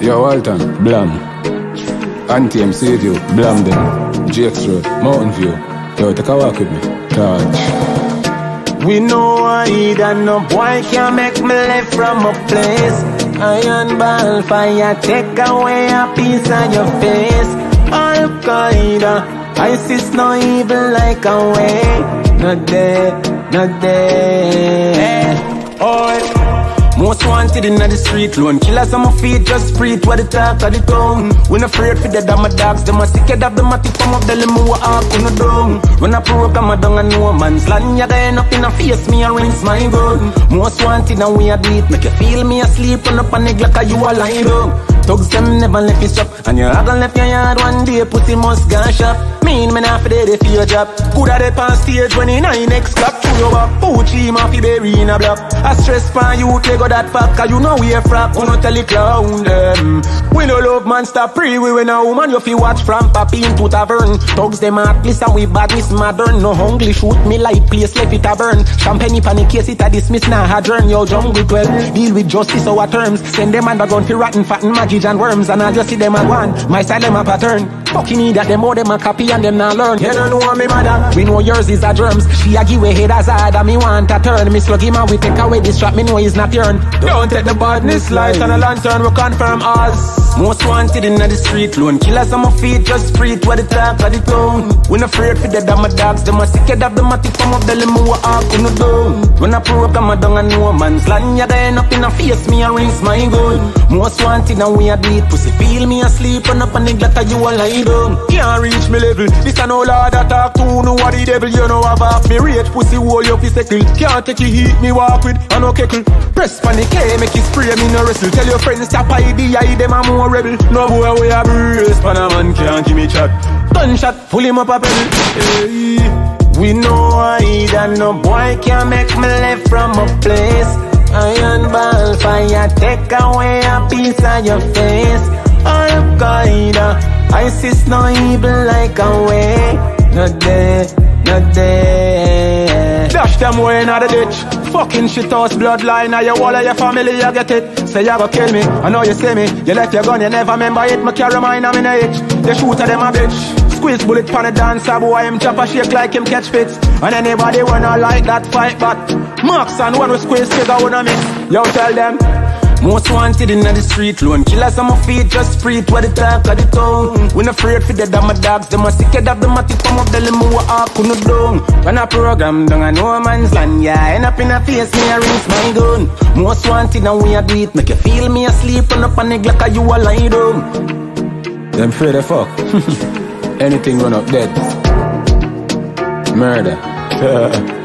Yo, Walton, Blam. Anthem, Sadio, Blam them. Jakes Road, Mountain View. Yo, take a walk with me. Touch. We know I and no boy can make me left from a place. Iron ball fire, take away a piece of your face. Al-Qaeda, ISIS no evil like a way. Not there, not there. Oh. Most wanted in the street, lone killers on my feet, just breathe what the talk of the town. When afraid for dead of my dogs, them a sick head of them a tip from up the limo wa up on the dome. When I program a dung and no man's land, ya end up in a face, me and rinse my gun. Most wanted and we a do it, make you feel me asleep, run up a nigga like you a lying down. Thugs them never left his shop, and you gonna left your yard one day, pussy must go shop. Mean me not for the for your job. Coulda dey on stage when he nine next clap to your back. Poochie ma fi bury in a block. I stress pan you take go that fuck, cause you know we a frack. Who no tell the clown them. We no love man stop free. We when a woman you fi watch from papi into tavern. Thugs them heartless and we badness modern. No hungry shoot me like place left it a burn. Champagne panic case it a dismiss now adjourn. Yo jungle 12 deal with justice our terms. Send them underground fi rotten fatten magic and worms. And I just see them a one. My style them a pattern. Fucking need that them all them a copy and them not learn. You don't know me mother. We know yours is a germs. She a give away head as hard and me want a turn. Me slug him and we take away this trap. Me know he's not yourn. Don't take the badness light and a lantern. We confirm us. Most wanted in the street, lone killers on my feet, just breathe what the talk of the town. When afraid for dead of my dogs, them a sick head of them a tip from up the limo wa up on the dome. When I program a dung and no man's land, ya end up in a face, me and rinse my gun. Most wanted and we a do it, pussy feel me asleep, run up a nigga like you a lie down. Can't reach me level, this a no lord that talk to, no what the devil, you know have off me rage, pussy hold you fi settle. Can't take the heat, me walk with, I no keckle. Press panic, make it spray, me no wrestle. Tell your friends stop IBI, them a more rebel. No boy we a brace, pan a man can't give me chat. Gunshot, pull him up a pedal. Hey. We know I and no boy can make me left from a place. Iron ball fire, take away a piece of your face. Al-Qaeda, ISIS no evil like a way. Not there, not there. Dash them way in the ditch. Fucking shit house bloodline, now your wall of your family, you get it. Say you go kill me, I know you see me. You left your gun, you never remember it. Me carry mine, I'm in a itch. They shoot at them a bitch. Squeeze bullet pan a dancer, boy, him chop a shake like him catch fits. And anybody wanna like that fight back. Marks and one with squeeze figure wanna miss. Yo, tell them. Most wanted in the street, lone killers on my feet, just breathe what the talk of the town. When afraid for dead of my dogs, them a sick head of them a tip from up the limo wa up on the dome. When I program down a no man's land, yeah, end up in a face, me a rinse my gun. Most wanted and we a do it, make you feel me asleep, run up a nigga like you a lie down. Them afraid of fuck. Anything run up dead. Murder.